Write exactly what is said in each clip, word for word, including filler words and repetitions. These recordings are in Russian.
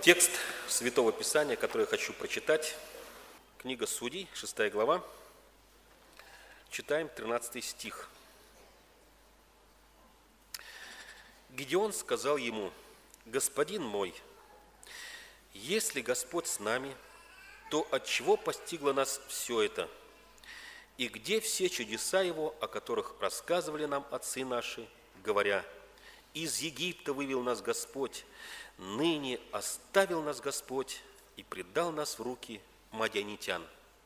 Текст Святого Писания, который я хочу прочитать, книга Судей, шестая глава, читаем тринадцатый стих. Гидеон сказал ему: «Господин мой, если Господь с нами, то отчего постигло нас все это? И где все чудеса Его, о которых рассказывали нам отцы наши, говоря: из Египта вывел нас Господь, ныне оставил нас Господь и предал нас в руки мадианитян».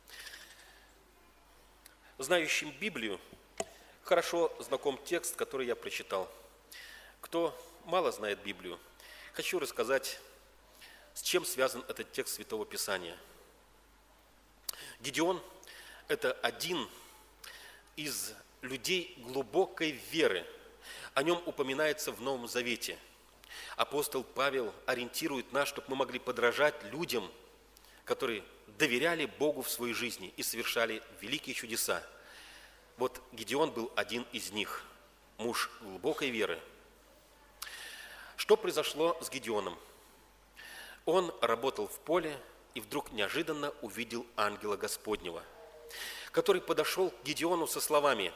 Знающим Библию хорошо знаком текст, который я прочитал. Кто мало знает Библию, хочу рассказать, с чем связан этот текст Святого Писания. Гидеон – это один из людей глубокой веры. О нем упоминается в Новом Завете. Апостол Павел ориентирует нас, чтобы мы могли подражать людям, которые доверяли Богу в своей жизни и совершали великие чудеса. Вот Гидеон был один из них, муж глубокой веры. Что произошло с Гидеоном? Он работал в поле и вдруг неожиданно увидел ангела Господнего, который подошел к Гидеону со словами: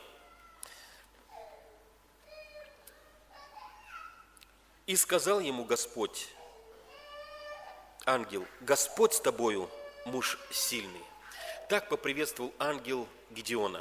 «И сказал ему Господь, ангел: Господь с тобою, муж сильный». Так поприветствовал ангел Гидеона.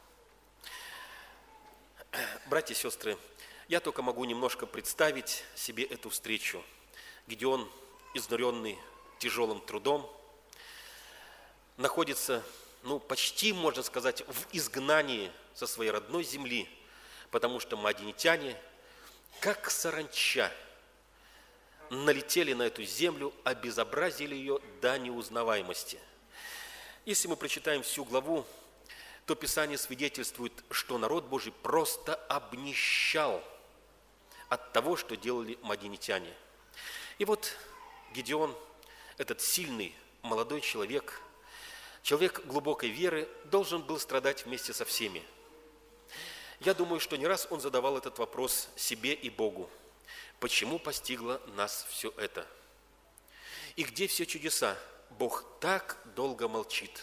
Братья и сестры, я только могу немножко представить себе эту встречу. Гидеон, изнуренный тяжелым трудом, находится, ну, почти, можно сказать, в изгнании со своей родной земли, потому что мадианитяне, как саранча, налетели на эту землю, обезобразили ее до неузнаваемости. Если мы прочитаем всю главу, то Писание свидетельствует, что народ Божий просто обнищал от того, что делали мадианитяне. И вот Гидеон, этот сильный молодой человек, человек глубокой веры, должен был страдать вместе со всеми. Я думаю, что не раз он задавал этот вопрос себе и Богу: почему постигло нас все это? И где все чудеса? Бог так долго молчит.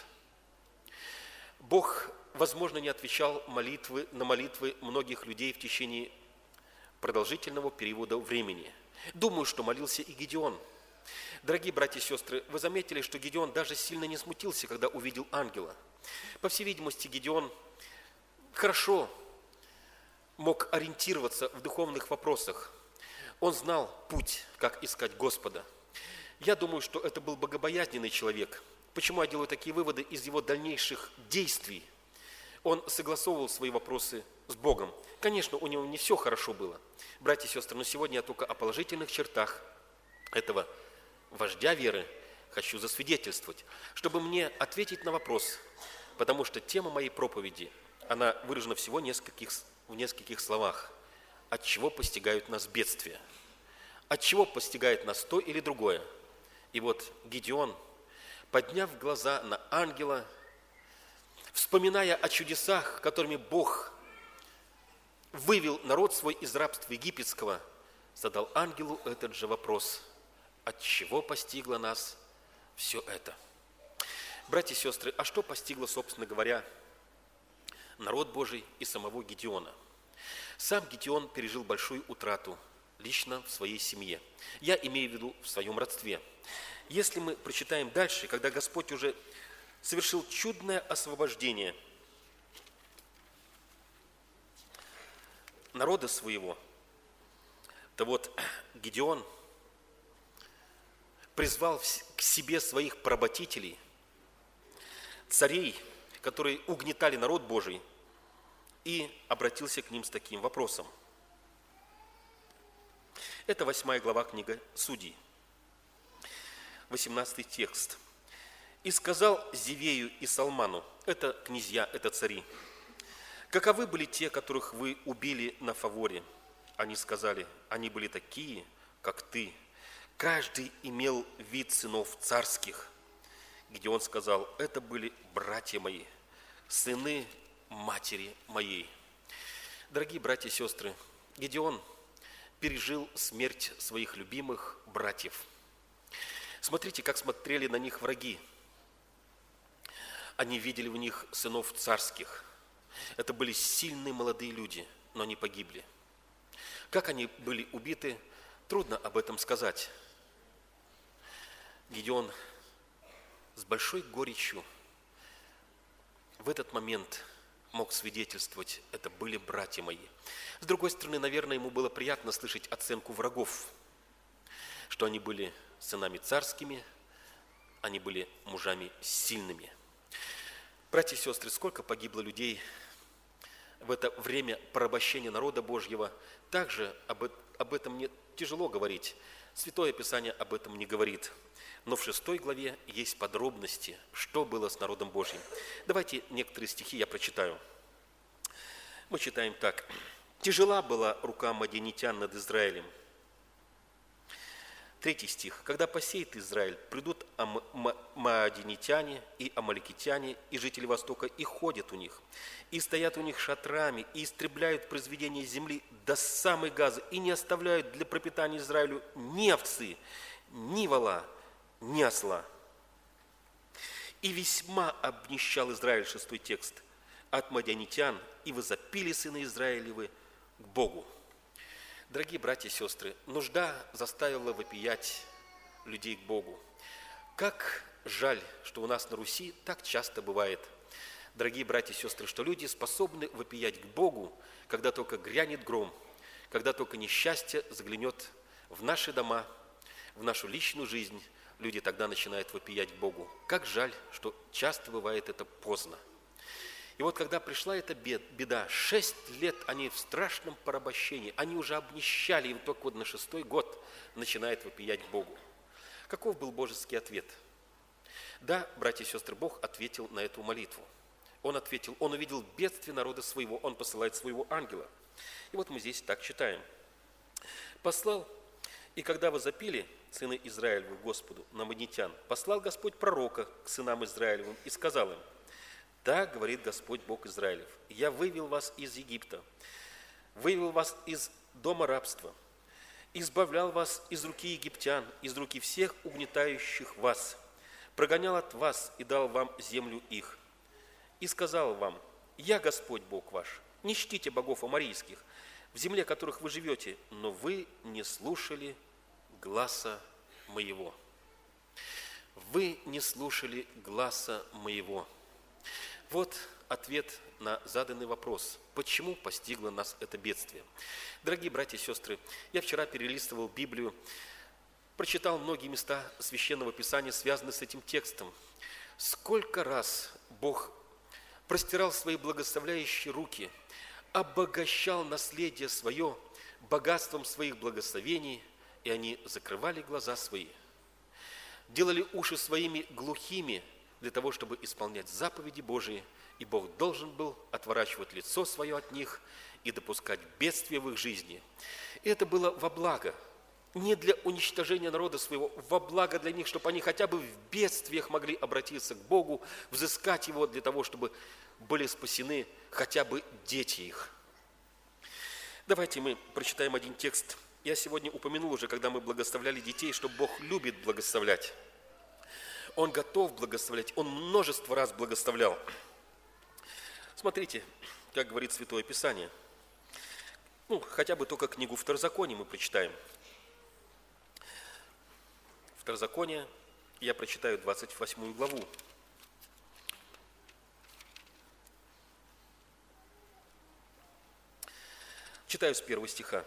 Бог, возможно, не отвечал молитвы, на молитвы многих людей в течение продолжительного периода времени. Думаю, что молился и Гидеон. Дорогие братья и сестры, вы заметили, что Гидеон даже сильно не смутился, когда увидел ангела. По всей видимости, Гидеон хорошо мог ориентироваться в духовных вопросах. Он знал путь, как искать Господа. Я думаю, что это был богобоязненный человек. Почему я делаю такие выводы? Из его дальнейших действий. Он согласовывал свои вопросы с Богом. Конечно, у него не все хорошо было, братья и сестры, но сегодня я только о положительных чертах этого вождя веры хочу засвидетельствовать, чтобы мне ответить на вопрос, потому что тема моей проповеди, она выражена всего нескольких, в нескольких словах. От чего постигают нас бедствия? От чего постигает нас то или другое? И вот Гидеон, подняв глаза на ангела, вспоминая о чудесах, которыми Бог вывел народ свой из рабства египетского, задал ангелу этот же вопрос: от чего постигло нас все это? Братья и сестры, а что постигло, собственно говоря, народ Божий и самого Гидеона? Сам Гидеон пережил большую утрату лично в своей семье. Я имею в виду в своем родстве. Если мы прочитаем дальше, когда Господь уже совершил чудное освобождение народа своего, то вот Гидеон призвал к себе своих поработителей, царей, которые угнетали народ Божий, и обратился к ним с таким вопросом. Это восьмая глава книги Судей, восемнадцатый текст. «И сказал Зевею и Салману», это князья, это цари: «каковы были те, которых вы убили на фаворе?» Они сказали: «Они были такие, как ты. Каждый имел вид сынов царских». Гидеон сказал: «Это были братья мои, сыны матери моей». Дорогие братья и сестры, Гидеон пережил смерть своих любимых братьев. Смотрите, как смотрели на них враги. Они видели в них сынов царских. Это были сильные молодые люди, но они погибли. Как они были убиты, трудно об этом сказать. Гедеон с большой горечью в этот момент мог свидетельствовать: это были братья мои. С другой стороны, наверное, ему было приятно слышать оценку врагов, что они были сынами царскими, они были мужами сильными. Братья и сестры, сколько погибло людей в это время порабощения народа Божьего. Также об, об этом мне тяжело говорить. Святое Писание об этом не говорит. Но в шестой главе есть подробности, что было с народом Божьим. Давайте некоторые стихи я прочитаю. Мы читаем так. «Тяжела была рука мадианитян над Израилем». Третий стих. «Когда посеет Израиль, придут ам- ма- маадианитяне и амаликитяне, и жители Востока, и ходят у них, и стоят у них шатрами, и истребляют произведения земли до самой Газы, и не оставляют для пропитания Израилю ни овцы, ни вола, ни осла. И весьма обнищал Израиль», шестой текст, «от мадианитян, и возопили сыны Израилевы к Богу». Дорогие братья и сестры, нужда заставила вопиять людей к Богу. Как жаль, что у нас на Руси так часто бывает, дорогие братья и сестры, что люди способны вопиять к Богу, когда только грянет гром, когда только несчастье заглянет в наши дома, в нашу личную жизнь, люди тогда начинают вопиять к Богу. Как жаль, что часто бывает это поздно. И вот когда пришла эта беда, шесть лет они в страшном порабощении, они уже обнищали, и вот только вот на шестой год начинает вопиять к Богу. Каков был божеский ответ? Да, братья и сестры, Бог ответил на эту молитву. Он ответил, Он увидел бедствие народа своего, Он посылает своего ангела. И вот мы здесь так читаем. «Послал, и когда возопили сыны Израилевы Господу на мадианитян, послал Господь пророка к сынам Израилевым и сказал им: так говорит Господь Бог Израилев: я вывел вас из Египта, вывел вас из дома рабства, избавлял вас из руки египтян, из руки всех угнетающих вас, прогонял от вас и дал вам землю их. И сказал вам: я Господь Бог ваш, не чтите богов аморийских, в земле которых вы живете, но вы не слушали гласа моего». Вы не слушали гласа моего. Вот ответ на заданный вопрос. Почему постигло нас это бедствие? Дорогие братья и сестры, я вчера перелистывал Библию, прочитал многие места Священного Писания, связанные с этим текстом. Сколько раз Бог простирал свои благословляющие руки, обогащал наследие свое богатством своих благословений, и они закрывали глаза свои, делали уши своими глухими, для того, чтобы исполнять заповеди Божии, и Бог должен был отворачивать лицо свое от них и допускать бедствия в их жизни. И это было во благо, не для уничтожения народа своего, во благо для них, чтобы они хотя бы в бедствиях могли обратиться к Богу, взыскать Его для того, чтобы были спасены хотя бы дети их. Давайте мы прочитаем один текст. Я сегодня упомянул уже, когда мы благословляли детей, что Бог любит благословлять. Он готов благословлять, Он множество раз благословлял. Смотрите, как говорит Святое Писание. Ну, хотя бы только книгу Второзакония мы прочитаем. Второзаконие, я прочитаю двадцать восьмую главу. Читаю с первого стиха.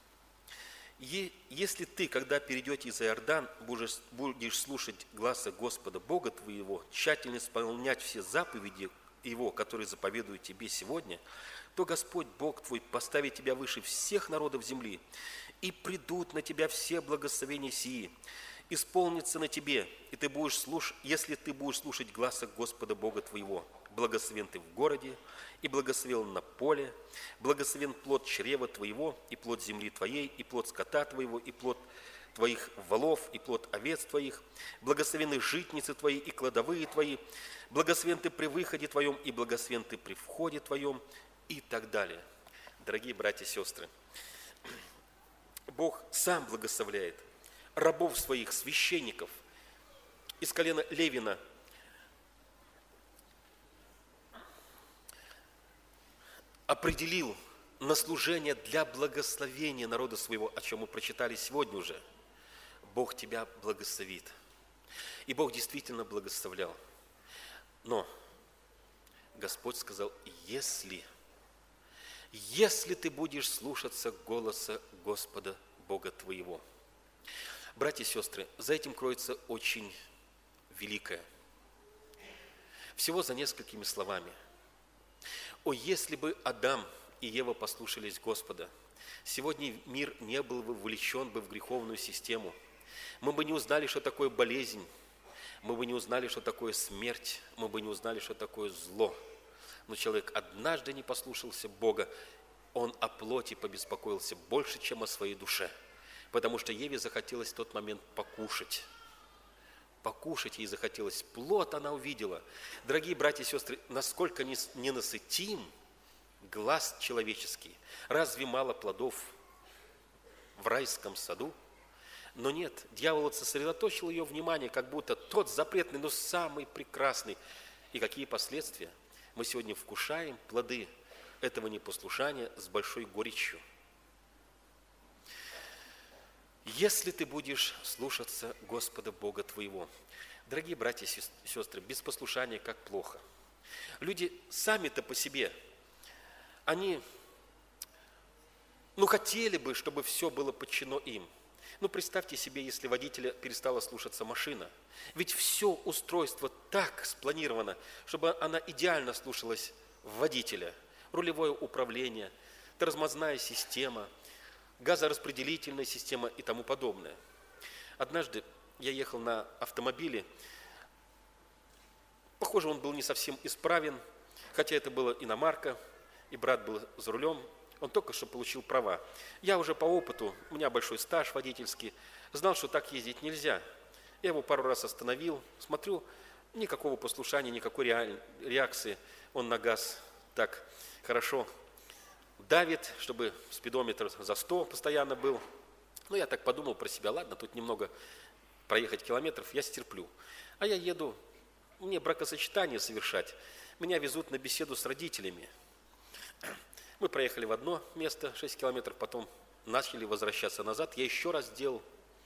«Если ты, когда перейдете за Иордан, будешь, будешь слушать гласа Господа Бога твоего, тщательно исполнять все заповеди Его, которые заповедуют тебе сегодня, то Господь Бог твой поставит тебя выше всех народов земли, и придут на тебя все благословения сии, исполнится на тебе, и ты будешь слушать, если ты будешь слушать гласа Господа Бога твоего. Благословен ты в городе, и благословен на поле, благословен плод чрева твоего, и плод земли твоей, и плод скота твоего, и плод твоих волов, и плод овец твоих, благословены житницы твои и кладовые твои, благословен ты при выходе твоем, и благословен ты при входе твоем», и так далее. Дорогие братья и сестры, Бог сам благословляет рабов своих, священников, из колена Левина определил на служение для благословения народа своего, о чем мы прочитали сегодня уже. Бог тебя благословит. И Бог действительно благословлял. Но Господь сказал, если, если ты будешь слушаться голоса Господа Бога твоего. Братья и сестры, за этим кроется очень великое. Всего за несколькими словами. О, если бы Адам и Ева послушались Господа, сегодня мир не был бы вовлечен бы в греховную систему. Мы бы не узнали, что такое болезнь, мы бы не узнали, что такое смерть, мы бы не узнали, что такое зло. Но человек однажды не послушался Бога, он о плоти побеспокоился больше, чем о своей душе, потому что Еве захотелось в тот момент покушать. Покушать ей захотелось. Плод она увидела. Дорогие братья и сестры, насколько ненасытим глаз человеческий. Разве мало плодов в райском саду? Но нет, дьявол вот сосредоточил ее внимание, как будто тот запретный, но самый прекрасный. И какие последствия? Мы сегодня вкушаем плоды этого непослушания с большой горечью. Если ты будешь слушаться Господа Бога твоего. Дорогие братья и сестры, без послушания как плохо. Люди сами-то по себе, они, ну, хотели бы, чтобы все было подчинено им. Ну, представьте себе, если водителя перестала слушаться машина. Ведь все устройство так спланировано, чтобы она идеально слушалась водителя. Рулевое управление, тормозная система, газораспределительная система и тому подобное. Однажды я ехал на автомобиле. Похоже, он был не совсем исправен, хотя это была иномарка, и брат был за рулем. Он только что получил права. Я уже по опыту, у меня большой стаж водительский, знал, что так ездить нельзя. Я его пару раз остановил, смотрю, никакого послушания, никакой реакции. Он на газ так хорошо давит, чтобы спидометр за сто постоянно был. Ну, я так подумал про себя, ладно, тут немного проехать километров, я стерплю. А я еду, мне бракосочетание совершать. Меня везут на беседу с родителями. Мы проехали в одно место, шесть километров, потом начали возвращаться назад. Я еще раз сделал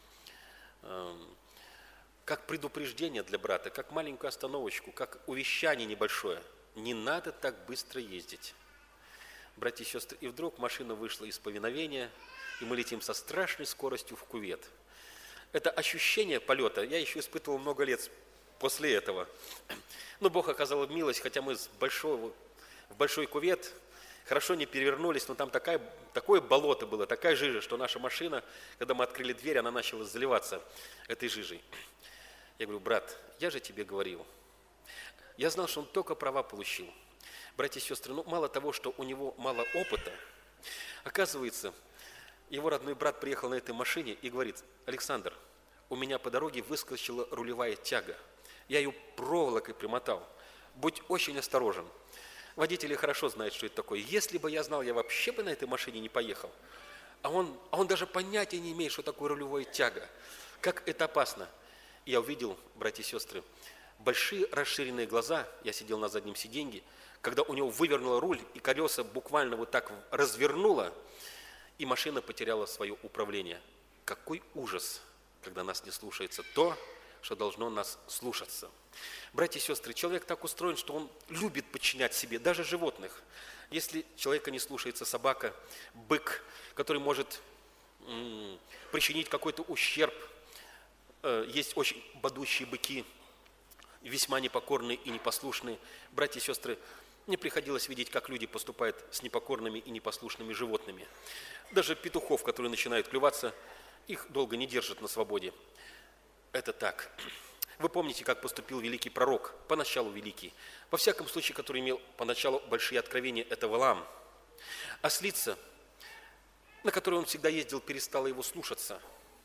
э, как предупреждение для брата, как маленькую остановочку, как увещание небольшое. Не надо так быстро ездить. Братья и сестры, и вдруг машина вышла из повиновения, и мы летим со страшной скоростью в кювет. Это ощущение полета я еще испытывал много лет после этого. Но Бог оказал милость, хотя мы с большого, в большой кювет хорошо не перевернулись, но там такая, такое болото было, такая жижа, что наша машина, когда мы открыли дверь, она начала заливаться этой жижей. Я говорю, брат, я же тебе говорил. Я знал, что он только права получил. Братья и сестры, ну мало того, что у него мало опыта, оказывается, его родной брат приехал на этой машине и говорит, Александр, у меня по дороге выскочила рулевая тяга. Я ее проволокой примотал. Будь очень осторожен. Водители хорошо знают, что это такое. Если бы я знал, я вообще бы на этой машине не поехал. А он, а он даже понятия не имеет, что такое рулевая тяга. Как это опасно. И я увидел, братья и сестры, большие расширенные глаза, я сидел на заднем сиденье, когда у него вывернуло руль, и колеса буквально вот так развернуло, и машина потеряла свое управление. Какой ужас, когда нас не слушается то, что должно нас слушаться. Братья и сестры, человек так устроен, что он любит подчинять себе, даже животных. Если человека не слушается собака, бык, который может м- причинить какой-то ущерб, э, есть очень бодущие быки, весьма непокорные и непослушные. Братья и сестры, мне приходилось видеть, как люди поступают с непокорными и непослушными животными. Даже петухов, которые начинают клеваться, их долго не держат на свободе. Это так. Вы помните, как поступил великий пророк, поначалу великий, во всяком случае, который имел поначалу большие откровения, это Валаам. Ослица, на которой он всегда ездил, перестала его слушаться,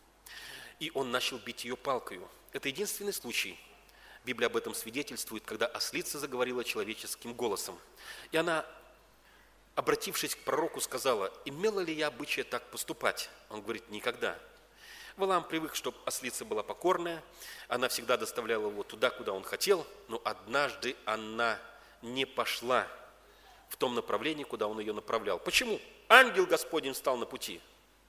и он начал бить ее палкою. Это единственный случай, Библия об этом свидетельствует, когда ослица заговорила человеческим голосом. И она, обратившись к пророку, сказала, имела ли я обычай так поступать? Он говорит, никогда. Валаам привык, чтобы ослица была покорная, она всегда доставляла его туда, куда он хотел, но однажды она не пошла в том направлении, куда он ее направлял. Почему? Ангел Господень встал на пути.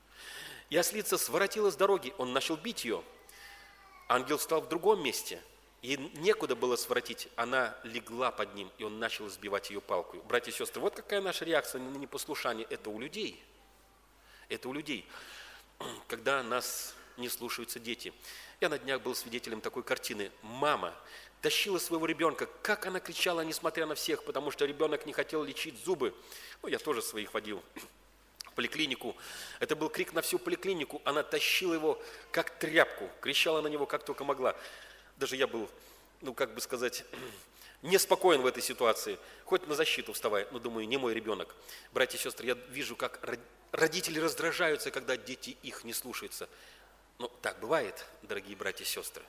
И ослица своротила с дороги, он начал бить ее. Ангел встал в другом месте, и некуда было своротить. Она легла под ним, и он начал сбивать ее палкой. Братья и сестры, вот какая наша реакция на непослушание. Это у людей. Это у людей. Когда нас не слушаются дети. Я на днях был свидетелем такой картины. Мама тащила своего ребенка. Как она кричала, несмотря на всех, потому что ребенок не хотел лечить зубы. Ну, я тоже своих водил в поликлинику. Это был крик на всю поликлинику. Она тащила его, как тряпку. Кричала на него, как только могла. Даже я был, ну, как бы сказать, неспокоен в этой ситуации. Хоть на защиту вставай, но думаю, не мой ребенок. Братья и сестры, я вижу, как родители раздражаются, когда дети их не слушаются. Ну, так бывает, дорогие братья и сестры.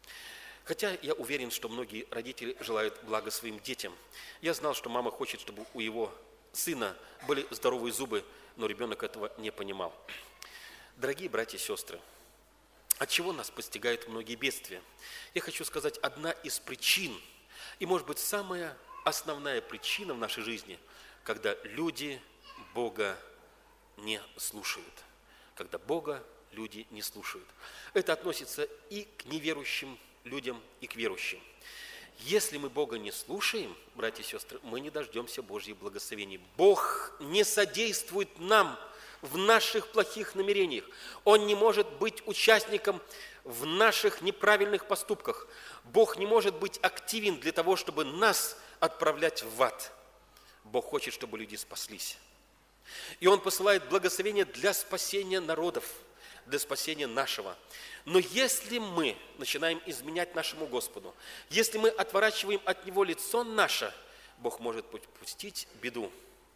Хотя я уверен, что многие родители желают блага своим детям. Я знал, что мама хочет, чтобы у его сына были здоровые зубы, но ребенок этого не понимал. Дорогие братья и сестры, от чего нас постигают многие бедствия? Я хочу сказать, одна из причин, и может быть самая основная причина в нашей жизни, когда люди Бога не слушают. Когда Бога люди не слушают. Это относится и к неверующим людям, и к верующим. Если мы Бога не слушаем, братья и сестры, мы не дождемся Божьих благословений. Бог не содействует нам в наших плохих намерениях. Он не может быть участником в наших неправильных поступках. Бог не может быть активен для того, чтобы нас отправлять в ад. Бог хочет, чтобы люди спаслись. И Он посылает благословение для спасения народов, для спасения нашего. Но если мы начинаем изменять нашему Господу, если мы отворачиваем от Него лицо наше, Бог может пустить беду.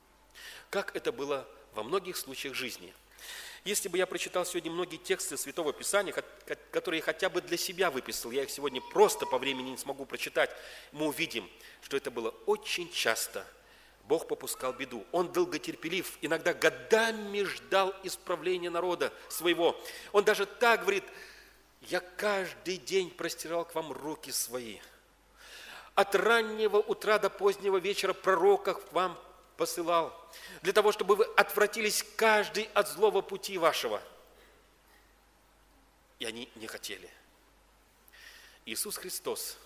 Как это было во многих случаях жизни. Если бы я прочитал сегодня многие тексты Святого Писания, которые хотя бы для себя выписал, я их сегодня просто по времени не смогу прочитать, мы увидим, что это было очень часто. Бог попускал беду. Он долготерпелив, иногда годами ждал исправления народа своего. Он даже так говорит: «Я каждый день простирал к вам руки свои. От раннего утра до позднего вечера пророков к вам посылал, для того, чтобы вы отвратились каждый от злого пути вашего». И они не хотели. Иисус Христос,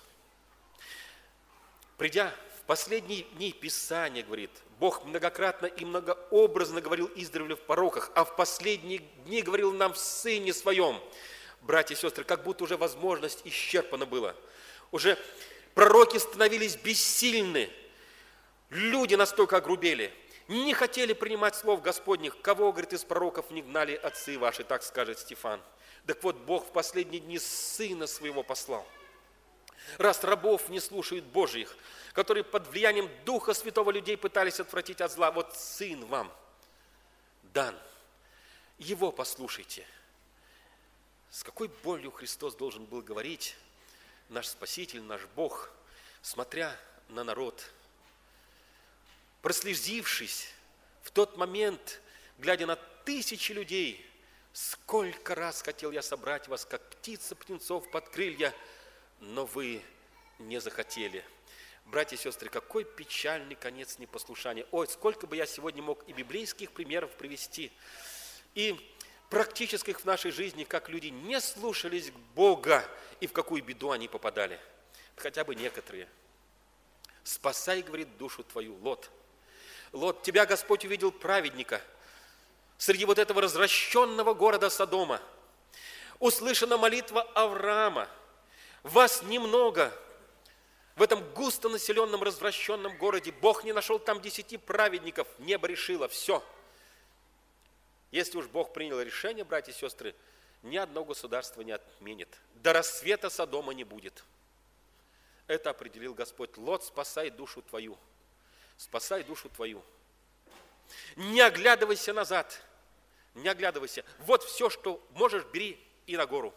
придя в последние дни Писания, говорит, Бог многократно и многообразно говорил издревле в пророках, а в последние дни говорил нам в Сыне Своем. Братья и сестры, как будто уже возможность исчерпана была. Уже пророки становились бессильны. Люди настолько огрубели, не хотели принимать слов Господних. Кого, говорит, из пророков не гнали отцы ваши, так скажет Стефан. Так вот, Бог в последние дни Сына Своего послал. Раз рабов не слушают Божьих, которые под влиянием Духа Святого людей пытались отвратить от зла, вот Сын вам дан. Его послушайте. С какой болью Христос должен был говорить, наш Спаситель, наш Бог, смотря на народ, прослезившись в тот момент, глядя на тысячи людей, сколько раз хотел я собрать вас, как птица птенцов под крылья, но вы не захотели. Братья и сестры, какой печальный конец непослушания. Ой, сколько бы я сегодня мог и библейских примеров привести, и практических в нашей жизни, как люди не слушались Бога и в какую беду они попадали. Хотя бы некоторые. «Спасай, — говорит, — душу твою, Лот. Лот, тебя Господь увидел праведника среди вот этого развращенного города Содома. Услышана молитва Авраама. Вас немного в этом густонаселенном развращенном городе. Бог не нашел там десяти праведников. Небо решило. Все. Если уж Бог принял решение, братья и сестры, ни одно государство не отменит. До рассвета Содома не будет». Это определил Господь. Лот, спасай душу твою. Спасай душу твою. Не оглядывайся назад. Не оглядывайся. Вот все, что можешь, бери и на гору.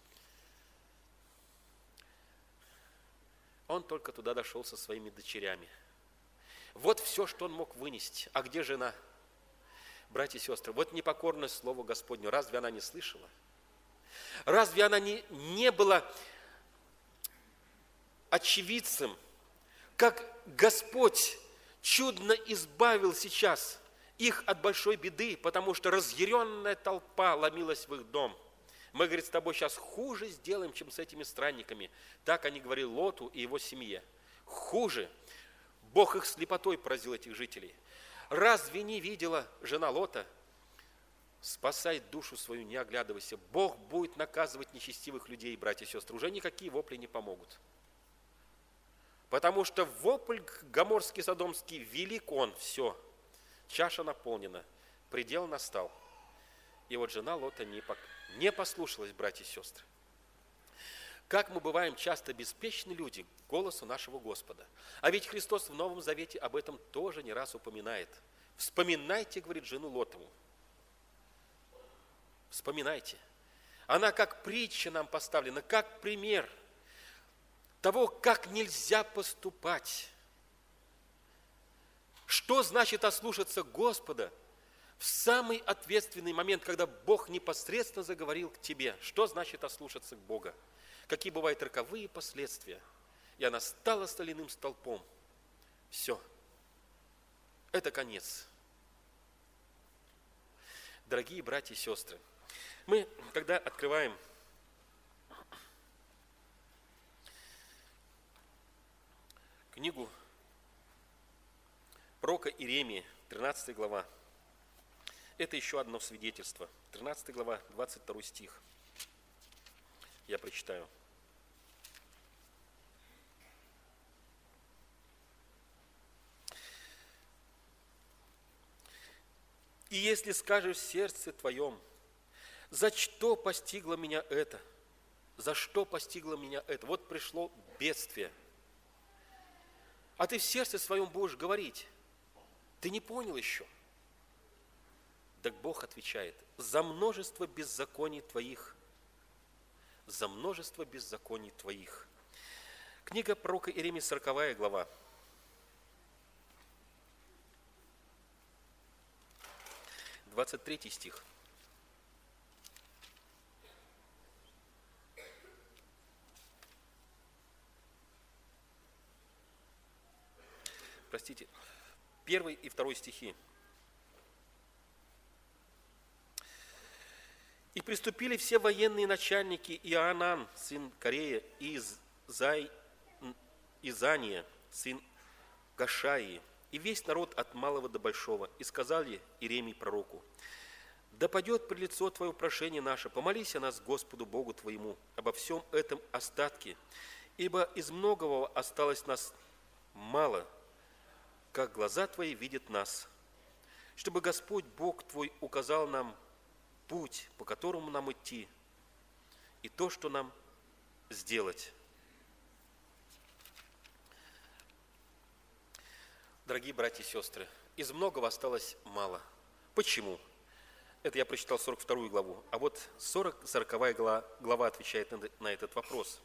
Он только туда дошел со своими дочерями. Вот все, что он мог вынести. А где жена? Братья и сестры, вот непокорность Слову Господню. Разве она не слышала? Разве она не, не была очевидцем, как Господь чудно избавил сейчас их от большой беды, потому что разъяренная толпа ломилась в их дом. Мы, говорит, с тобой сейчас хуже сделаем, чем с этими странниками. Так они говорили Лоту и его семье. Хуже. Бог их слепотой поразил, этих жителей. Разве не видела жена Лота? Спасай душу свою, не оглядывайся. Бог будет наказывать нечестивых людей, братья и сестры. Уже никакие вопли не помогут. Потому что вопль гоморский, содомский, велик он, все. Чаша наполнена, предел настал. И вот жена Лота не, не послушалась, братья и сестры. Как мы бываем часто беспечны люди к голосу нашего Господа. А ведь Христос в Новом Завете об этом тоже не раз упоминает. Вспоминайте, говорит, жену Лотову. Вспоминайте. Она как притча нам поставлена, как пример того, как нельзя поступать. Что значит ослушаться Господа в самый ответственный момент, когда Бог непосредственно заговорил к тебе? Что значит ослушаться Бога? Какие бывают роковые последствия? И она стала соляным столпом. Все. Это конец. Дорогие братья и сестры, мы, когда открываем книгу пророка Иеремии, тринадцатая глава, это еще одно свидетельство. тринадцатая глава, двадцать второй стих. Я прочитаю. «И если скажешь в сердце твоем, за что постигло меня это? За что постигло меня это? Вот пришло бедствие. А ты в сердце своем будешь говорить, ты не понял еще». Так Бог отвечает, за множество беззаконий твоих, за множество беззаконий твоих. Книга пророка Иеремии, сороковая глава. двадцать третий стих. Простите, первый и второй стихи. «И приступили все военные начальники Иоанан, сын Корея, и Изай, Изания, сын Гашаии, и весь народ от малого до большого, и сказали Иеремии пророку: да падет пред лицо Твое прошение наше, помолись о нас Господу Богу Твоему обо всем этом остатке, ибо из многого осталось нас мало, как глаза Твои видят нас, чтобы Господь Бог Твой указал нам путь, по которому нам идти, и то, что нам сделать». Дорогие братья и сестры, из многого осталось мало. Почему? Это я прочитал сорок вторую главу, а вот сороковая глава, глава отвечает на, на этот вопрос.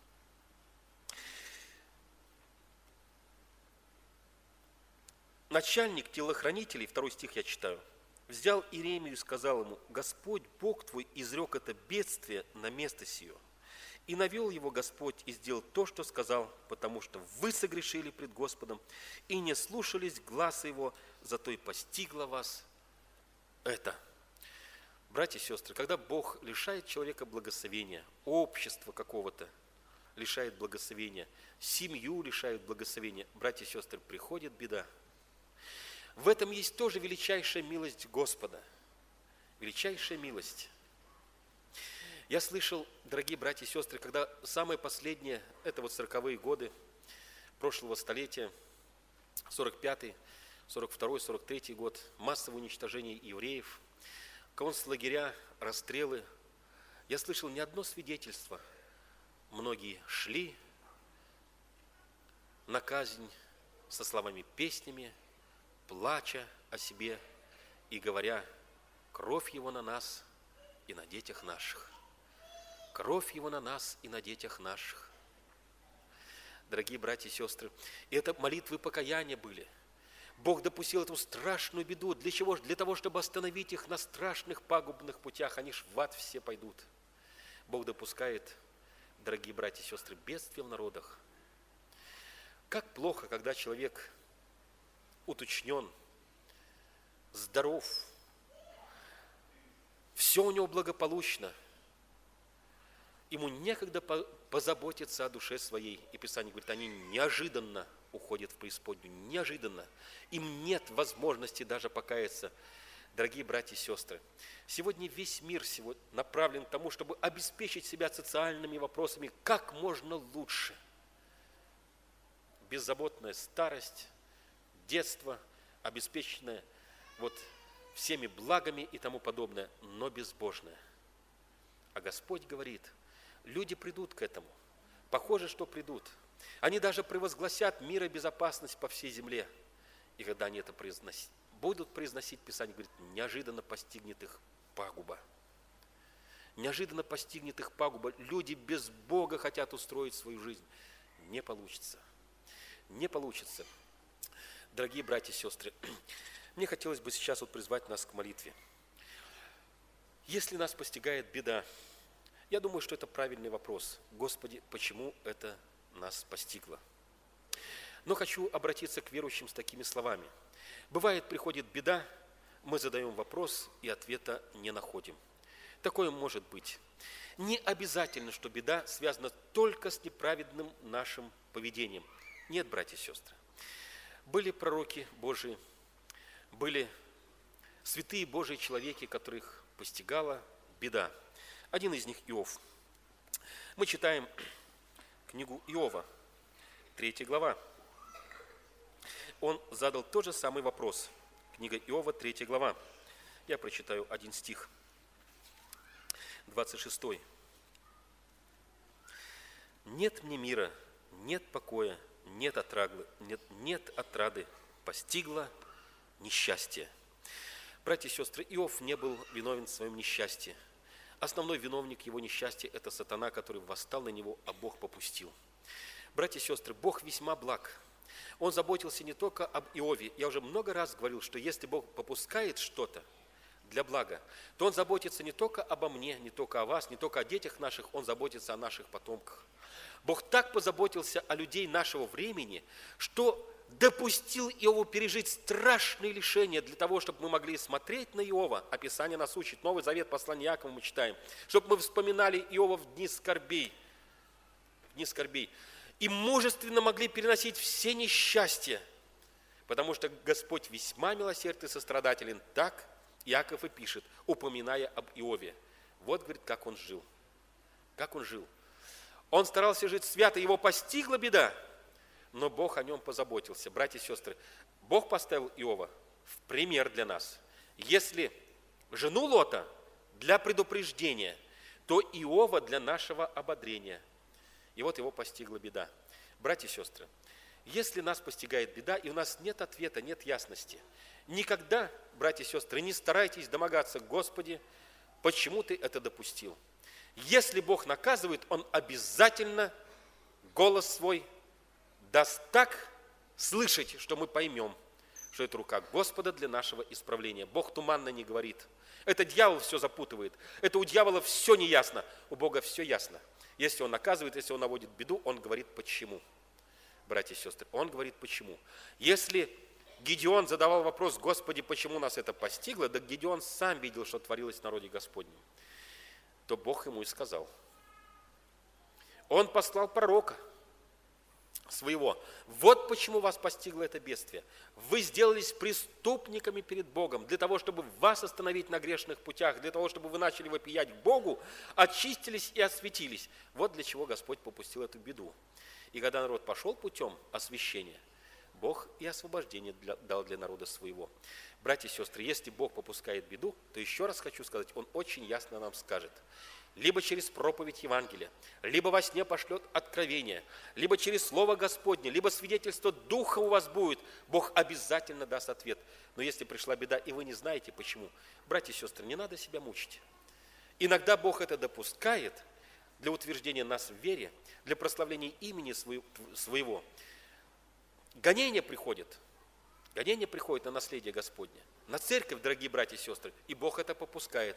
Начальник телохранителей, второй стих я читаю, взял Иеремию и сказал ему: Господь Бог твой изрек это бедствие на место сие. И навел его Господь и сделал то, что сказал, потому что вы согрешили пред Господом и не слушались гласа его, зато и постигло вас это. Братья и сестры, когда Бог лишает человека благословения, общества какого-то лишает благословения, семью лишает благословения, братья и сестры, приходит беда. В этом есть тоже величайшая милость Господа. Величайшая милость. Я слышал, дорогие братья и сестры, когда самое последнее, это вот сороковые годы прошлого столетия, сорок пятый, сорок второй, сорок третий год, массовое уничтожение евреев, концлагеря, расстрелы. Я слышал не одно свидетельство. Многие шли на казнь со словами песнями, плача о себе и говоря: кровь его на нас и на детях наших. Кровь его на нас и на детях наших. Дорогие братья и сестры, это молитвы покаяния были. Бог допустил эту страшную беду. Для чего? Для того, чтобы остановить их на страшных пагубных путях. Они ж в ад все пойдут. Бог допускает, дорогие братья и сестры, бедствия в народах. Как плохо, когда человек уточнен, здоров, все у него благополучно, ему некогда позаботиться о душе своей. И Писание говорит, они неожиданно уходят в преисподнюю, неожиданно. Им нет возможности даже покаяться. Дорогие братья и сестры, сегодня весь мир сегодня направлен к тому, чтобы обеспечить себя социальными вопросами как можно лучше. Беззаботная старость, детство, обеспеченное вот всеми благами и тому подобное, но безбожное. А Господь говорит, люди придут к этому. Похоже, что придут. Они даже превозгласят мир и безопасность по всей земле. И когда они это произносят, будут произносить, Писание говорит, неожиданно постигнет их пагуба. Неожиданно постигнет их пагуба. Люди без Бога хотят устроить свою жизнь. Не получится. Не получится. Дорогие братья и сестры, мне хотелось бы сейчас вот призвать нас к молитве. Если нас постигает беда, я думаю, что это правильный вопрос. Господи, почему это нас постигло? Но хочу обратиться к верующим с такими словами. Бывает, приходит беда, мы задаем вопрос и ответа не находим. Такое может быть. Не обязательно, что беда связана только с неправедным нашим поведением. Нет, братья и сестры. Были пророки Божии, были святые Божьи человеки, которых постигала беда. Один из них Иов. Мы читаем книгу Иова, третья глава. Он задал тот же самый вопрос. Книга Иова, третья глава. Я прочитаю один стих, двадцать шестой. «Нет мне мира, нет покоя, нет отрады, нет, нет отрады, постигло несчастье». Братья и сестры, Иов не был виновен в своем несчастье. Основной виновник его несчастья – это сатана, который восстал на него, а Бог попустил. Братья и сестры, Бог весьма благ. Он заботился не только об Иове. Я уже много раз говорил, что если Бог попускает что-то для блага, то Он заботится не только обо мне, не только о вас, не только о детях наших, Он заботится о наших потомках. Бог так позаботился о людей нашего времени, что допустил Иову пережить страшные лишения для того, чтобы мы могли смотреть на Иова. А Писание нас учит. Новый Завет, послание Иакова мы читаем. Чтобы мы вспоминали Иова в дни скорбей. В дни скорбей. И мужественно могли переносить все несчастья. Потому что Господь весьма милосердный и сострадателен. Так Иаков и пишет, упоминая об Иове. Вот, говорит, как он жил. Как он жил. Он старался жить свято, его постигла беда. Но Бог о нем позаботился. Братья и сестры, Бог поставил Иова в пример для нас. Если жену Лота для предупреждения, то Иова для нашего ободрения. И вот его постигла беда. Братья и сестры, если нас постигает беда, и у нас нет ответа, нет ясности, никогда, братья и сестры, не старайтесь домогаться, Господи, почему Ты это допустил? Если Бог наказывает, Он обязательно голос свой даст так слышать, что мы поймем, что это рука Господа для нашего исправления. Бог туманно не говорит. Это дьявол все запутывает. Это у дьявола все неясно. У Бога все ясно. Если Он наказывает, если Он наводит беду, Он говорит почему. Братья и сестры, Он говорит почему. Если Гедеон задавал вопрос, Господи, почему нас это постигло, да Гедеон сам видел, что творилось в народе Господнем, то Бог ему и сказал. Он послал пророка своего. Вот почему вас постигло это бедствие. Вы сделались преступниками перед Богом. Для того, чтобы вас остановить на грешных путях, для того, чтобы вы начали вопиять к Богу, очистились и осветились. Вот для чего Господь попустил эту беду. И когда народ пошел путем освящения, Бог и освобождение для, дал для народа своего. Братья и сестры, если Бог попускает беду, то еще раз хочу сказать, Он очень ясно нам скажет. Либо через проповедь Евангелия, либо во сне пошлет откровение, либо через Слово Господне, либо свидетельство Духа у вас будет, Бог обязательно даст ответ. Но если пришла беда, и вы не знаете почему, братья и сестры, не надо себя мучить. Иногда Бог это допускает для утверждения нас в вере, для прославления имени своего. Гонение приходит, гонение приходит на наследие Господне, на церковь, дорогие братья и сестры, и Бог это попускает.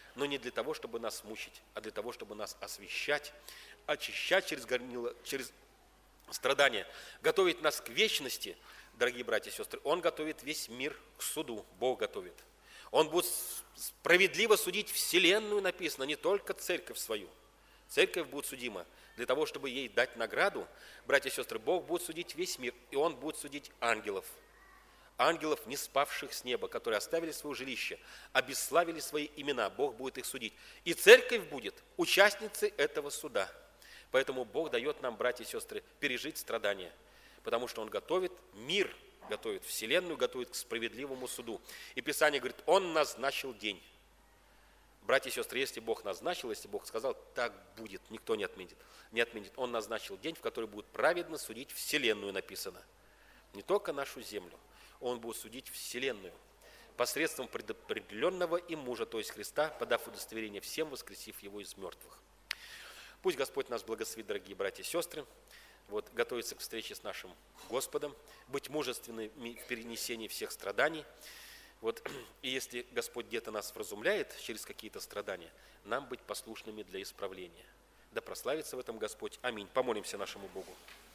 но не для того, чтобы нас мучить, а для того, чтобы нас освящать, очищать через горнило, через страдания, готовить нас к вечности, дорогие братья и сестры. Он готовит весь мир к суду, Бог готовит. Он будет справедливо судить вселенную, написано, не только церковь свою. Церковь будет судима. Для того, чтобы ей дать награду, братья и сестры, Бог будет судить весь мир, и Он будет судить ангелов. Ангелов, не спавших с неба, которые оставили свое жилище, обесславили свои имена, Бог будет их судить. И церковь будет участницей этого суда. Поэтому Бог дает нам, братья и сестры, пережить страдания, потому что Он готовит мир, готовит вселенную, готовит к справедливому суду. И Писание говорит, Он назначил день. Братья и сестры, если Бог назначил, если Бог сказал, так будет, никто не отменит. Не отменит. Он назначил день, в который будет праведно судить вселенную, написано. Не только нашу землю. Он будет судить вселенную посредством предопределенного им мужа, то есть Христа, подав удостоверение всем, воскресив его из мертвых. Пусть Господь нас благословит, дорогие братья и сестры, вот, готовиться к встрече с нашим Господом, быть мужественными в перенесении всех страданий. Вот, и если Господь где-то нас вразумляет через какие-то страдания, нам быть послушными для исправления. Да прославится в этом Господь. Аминь. Помолимся нашему Богу.